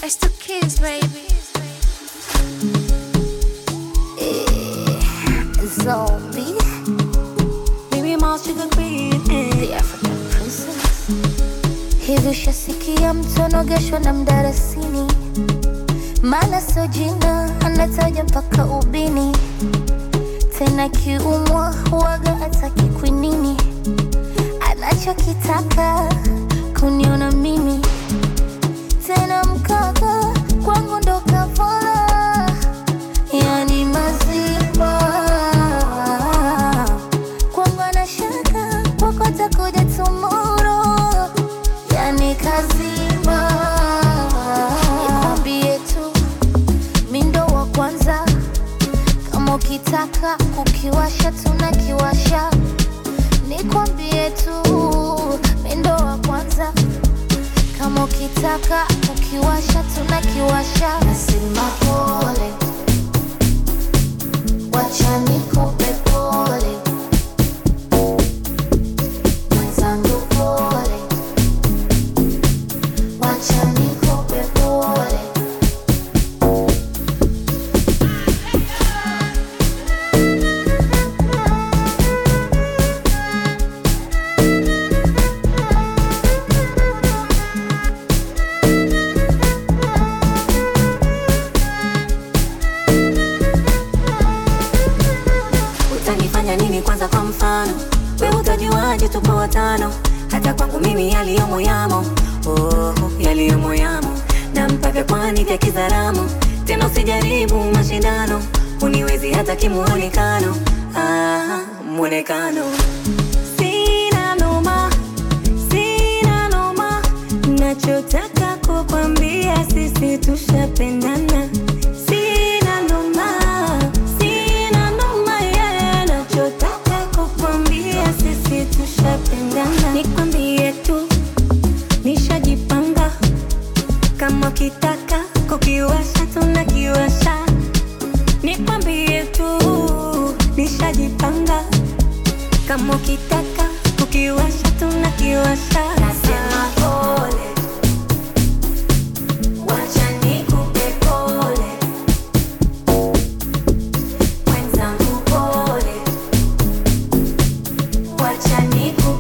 It's the kids, baby. Zombie. Baby mouse sugar queen, the African princess. Hivi ushasikia mtu anogeshwa na mdarasini? Maana sio jina, anataja mpaka ubini. Tena kiumwa huwaga hataki kwinini. Anachokitaka kuniona mimi. Tena mkaka kwangu ndo kavola. Yani mazima kwangu anashaka kwako atakuja tomorrow. Yani kazima nikwambie tu mindo wa kwanza. Kama ukitaka kukiwasha tunakiwasha. Nikwambie tu mindo wa kwanza. Kama ukitaka kukiwasha tunakiwasha. Nasema pole, wacha nikupe pole. Mwenzangu pole, wacha nikupe pole. Utanifanya nini kwanza kwa mfano? We utajuaje tupo watano? Hata kwangu mimi yaliyomo yamo. Oh, yaliyomo yamo. Na mpaka kwani vya kizaramu. Tena usijaribu mashindano. Uniwezi hata kimuonekano. Muonekano. Sina noma, sina noma. Nachotaka kukwambia sisi tushapendana. Sina noma, sina noma, yeah. Nachotaka kukwambia sisi tushapendana. Nikwambie tu nishajipanga. Kama kitaka kukiwasha tunakiwasha. Nikwambie tu nishajipanga. Kama ukitaka kukiwasha tunakiwasha. Nasema pole, wacha nikupe pole. Mwenzangu pole, wacha nikupe